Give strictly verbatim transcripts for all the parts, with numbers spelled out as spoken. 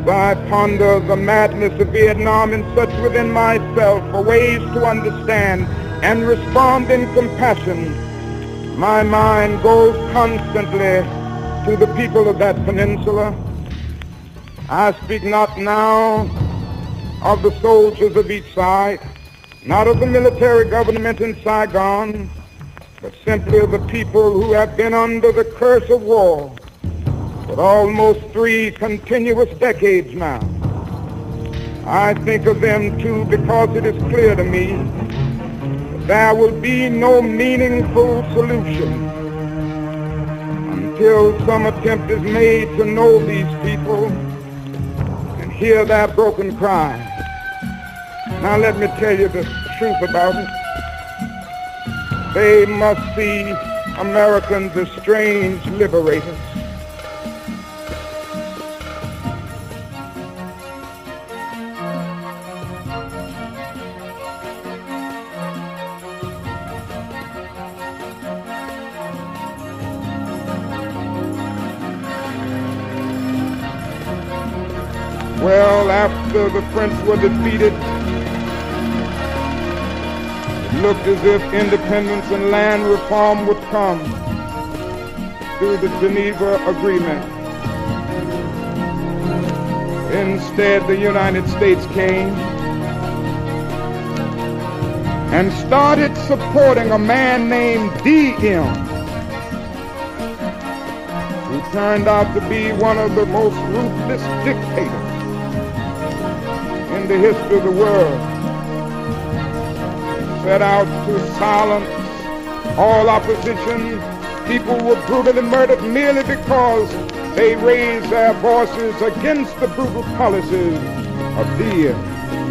As I ponder the madness of Vietnam and search within myself for ways to understand and respond in compassion, my mind goes constantly to the people of that peninsula. I speak not now of the soldiers of each side, not of the military government in Saigon, but simply of the people who have been under the curse of war for almost three continuous decades now. I think of them too because it is clear to me that there will be no meaningful solution until some attempt is made to know these people and hear their broken cry. Now let me tell you the truth about it. They must see Americans as strange liberators. Well, after the French were defeated, it looked as if independence and land reform would come through the Geneva Agreement. Instead, the United States came and started supporting a man named D M, who turned out to be one of the most ruthless dictators in the history of the world. Set out to silence all opposition. People were brutally murdered merely because they raised their voices against the brutal policies of D M.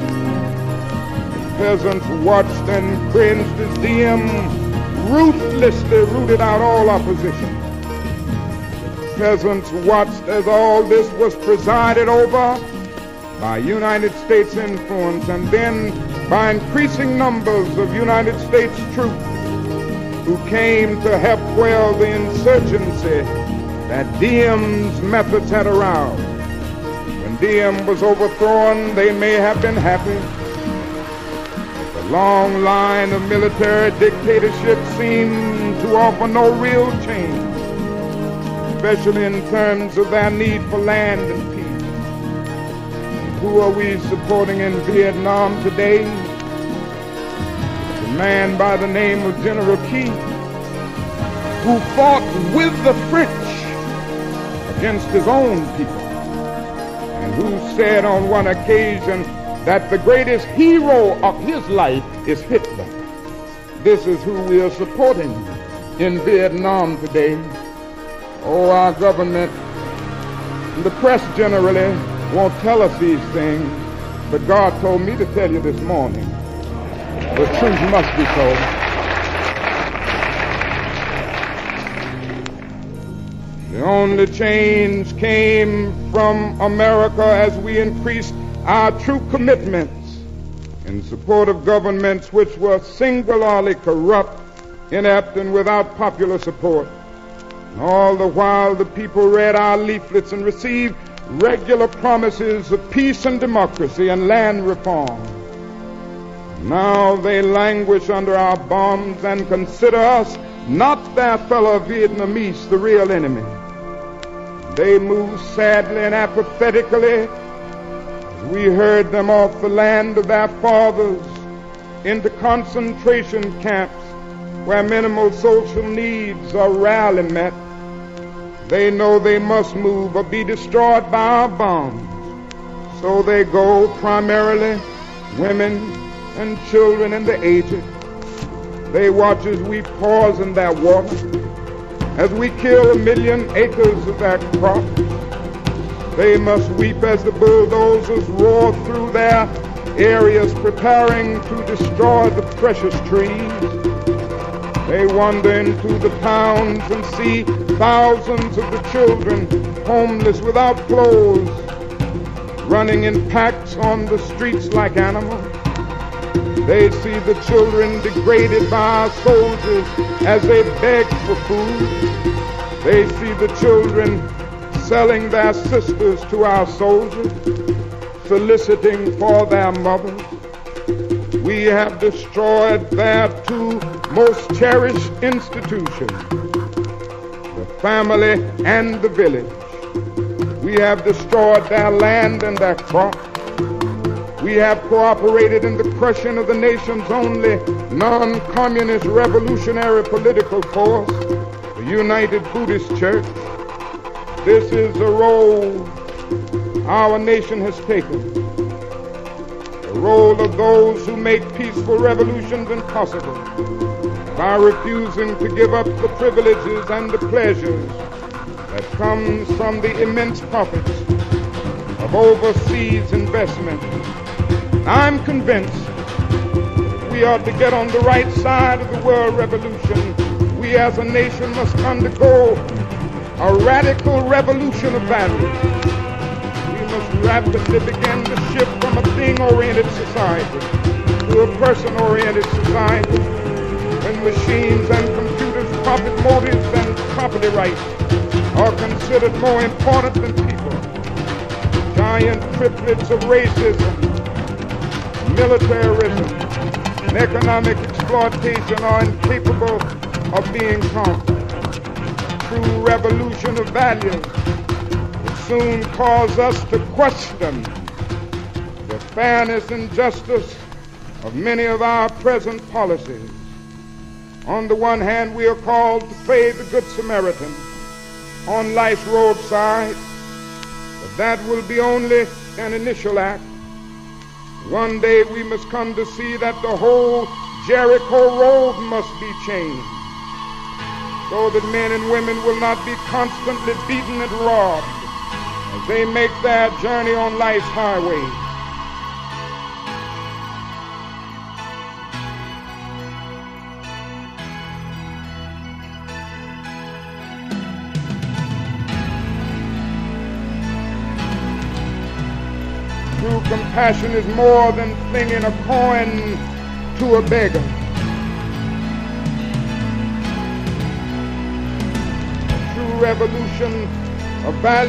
Peasants watched and cringed as D M ruthlessly rooted out all opposition. Peasants watched as all this was presided over by United States influence and then by increasing numbers of United States troops who came to help quell the insurgency that D M's methods had aroused. When D M was overthrown, they may have been happy. The long line of military dictatorship seemed to offer no real change, especially in terms of their need for land and peace. Who are we supporting in Vietnam today? A man by the name of General Key, who fought with the French against his own people, and who said on one occasion that the greatest hero of his life is Hitler. This is who we are supporting in Vietnam today. Oh, our government, the press generally won't tell us these things, but God told me to tell you this morning. The truth must be told. The only change came from America as we increased our true commitments in support of governments which were singularly corrupt, inept, and without popular support. And all the while the people read our leaflets and received regular promises of peace and democracy and land reform. Now they languish under our bombs and consider us, not their fellow Vietnamese, the real enemy. They move sadly and apathetically as we herd them off the land of their fathers into concentration camps where minimal social needs are rarely met. They know they must move or be destroyed by our bombs. So they go, primarily women and children and the aged. They watch as we poison their water, as we kill a million acres of their crops. They must weep as the bulldozers roar through their areas preparing to destroy the precious trees. They wander into the towns and see thousands of the children homeless without clothes, running in packs on the streets like animals. They see the children degraded by our soldiers as they beg for food. They see the children selling their sisters to our soldiers, soliciting for their mothers. We have destroyed their two most cherished institutions, the family and the village. We have destroyed their land and their crops. We have cooperated in the crushing of the nation's only non-communist revolutionary political force, the United Buddhist Church. This is a role our nation has taken, the role of those who make peaceful revolutions impossible by refusing to give up the privileges and the pleasures that comes from the immense profits of overseas investment. I'm convinced that we ought to get on the right side of the world revolution. We as a nation must undergo a radical revolution of values. We must rapidly begin to shift from a thing-oriented society to a person-oriented society when machines and computers, profit motives, and property rights are considered more important than people. Giant triplets of racism, militarism, and economic exploitation are incapable of being conquered. True revolution of values will soon cause us to question the fairness and justice of many of our present policies. On the one hand, we are called to play the Good Samaritan on life's roadside, but that will be only an initial act. One day we must come to see that the whole Jericho road must be changed, so that men and women will not be constantly beaten and robbed as they make their journey on life's highway. True compassion is more than flinging a coin to a beggar. True revolution of value